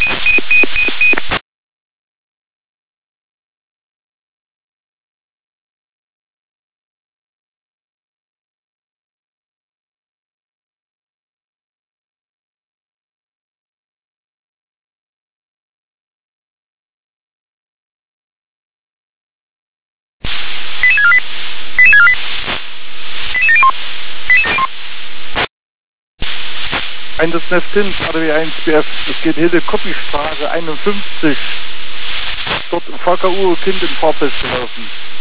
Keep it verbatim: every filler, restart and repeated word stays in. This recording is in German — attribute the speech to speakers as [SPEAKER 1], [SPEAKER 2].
[SPEAKER 1] Ein das Nest hin, A D W eins B F, es geht Hilde Koppistraße einundfünfzig, dort im V K U Kind im Fahrfeld gelaufen.